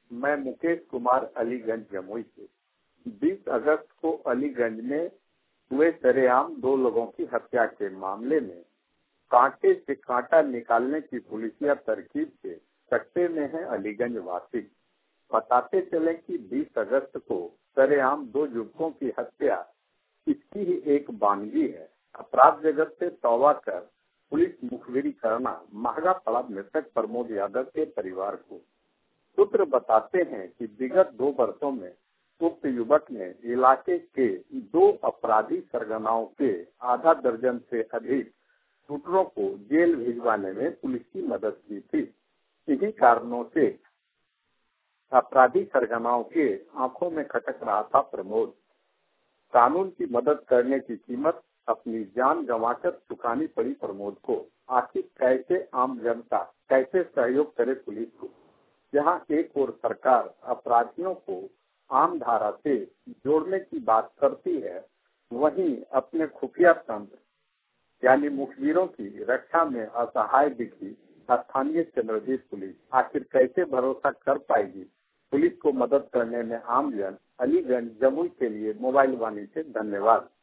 मैं मुकेश कुमार अलीगंज जमुई से। 20 अगस्त को अलीगंज में हुए सरेआम 2 लोगों की हत्या के मामले में कांटे से कांटा निकालने की पुलिसिया तरकीब से सकते में है अलीगंज वासी। बताते चले कि 20 अगस्त को सरेआम 2 युवकों की हत्या इसकी ही एक वानगी है। अपराध जगत से तौबा कर पुलिस मुखबिरी करना महंगा पड़ा मृतक प्रमोद यादव के परिवार को। सूत्र बताते हैं कि विगत 2 वर्षों में उक्त युवक ने इलाके के 2 अपराधी सरगनाओं के आधा दर्जन से अधिक शूटरों को जेल भिजवाने में पुलिस की मदद की थी। इन्हीं कारणों से अपराधी सरगनाओं के आंखों में खटक रहा था प्रमोद। कानून की मदद करने की कीमत अपनी जान गंवाकर चुकानी पड़ी प्रमोद को। आखिर कैसे आम जनता कैसे सहयोग करे पुलिस को, जहां एक ओर सरकार अपराधियों को आम धारा से जोड़ने की बात करती है, वहीं अपने खुफिया तंत्र यानी मुखबिरों की रक्षा में असहाय दिखी स्थानीय चंद्रदीप पुलिस। आखिर कैसे भरोसा कर पाएगी पुलिस को मदद करने में आम जन। अलीगंज जमुई के लिए मोबाइल वाणी से धन्यवाद।